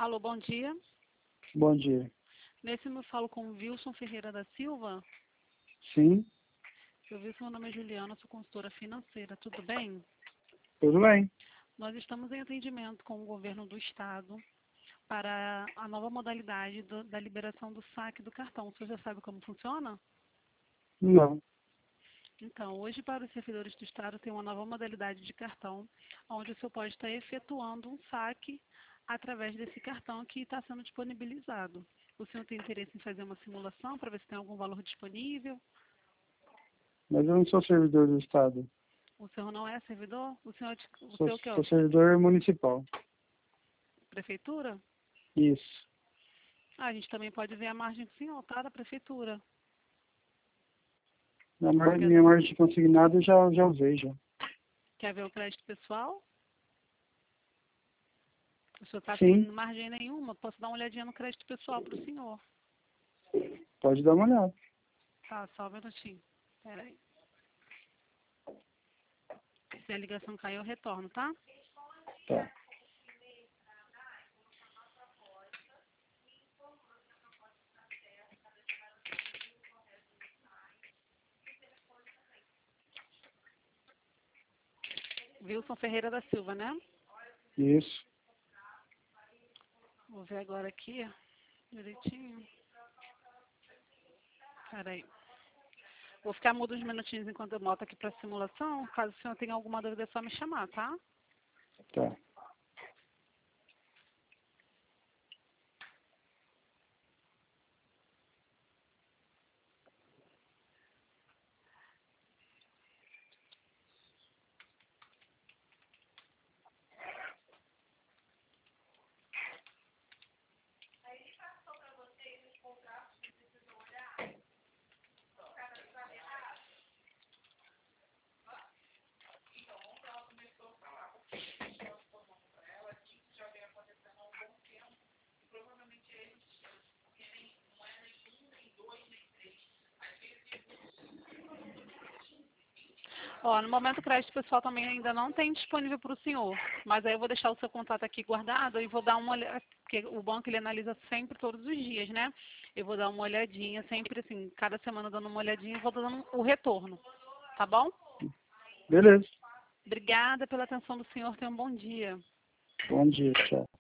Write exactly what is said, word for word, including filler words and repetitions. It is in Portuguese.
Alô, bom dia. Bom dia. Nesse eu falo com o Wilson Ferreira da Silva. Sim, Eu Wilson, meu nome é Juliana, sou consultora financeira. Tudo bem? tudo bem. Nós estamos em atendimento com o governo do estado para a nova modalidade do, da liberação do saque do cartão. Você já sabe como funciona? Não. Então, hoje para os servidores do estado tem uma nova modalidade de cartão, onde o senhor pode estar efetuando um saque através desse cartão que está sendo disponibilizado. O senhor tem interesse em fazer uma simulação para ver se tem algum valor disponível? Mas eu não sou servidor do Estado. O senhor não é servidor? O senhor, o Sou, senhor que é o sou servidor municipal. prefeitura? Isso. Ah, a gente também pode ver a margem do senhor, tá? Da prefeitura. Na mar, Quer, minha margem de consignado eu já, já usei já. quer ver o crédito pessoal? O senhor está sem Sim, margem nenhuma? Posso dar uma olhadinha no crédito pessoal para o senhor? pode dar uma olhada. Tá, só um minutinho. Espera aí. Se a ligação cair, eu retorno, tá? Tá. Wilson Ferreira da Silva, né? Isso. Vou ver agora aqui, direitinho. Espera aí. Vou ficar mudo uns minutinhos enquanto eu boto aqui para simulação. Caso o senhor tenha alguma dúvida, é só me chamar, tá? Tá. Ó, no momento o crédito pessoal também ainda não tem disponível para o senhor, mas aí eu vou deixar o seu contato aqui guardado e vou dar uma olhada, porque o banco ele analisa sempre todos os dias, né? Eu vou dar uma olhadinha, sempre assim, cada semana dando uma olhadinha e vou dando o retorno, tá bom? Beleza. Obrigada pela atenção do senhor, tenha um bom dia. Bom dia, tchau.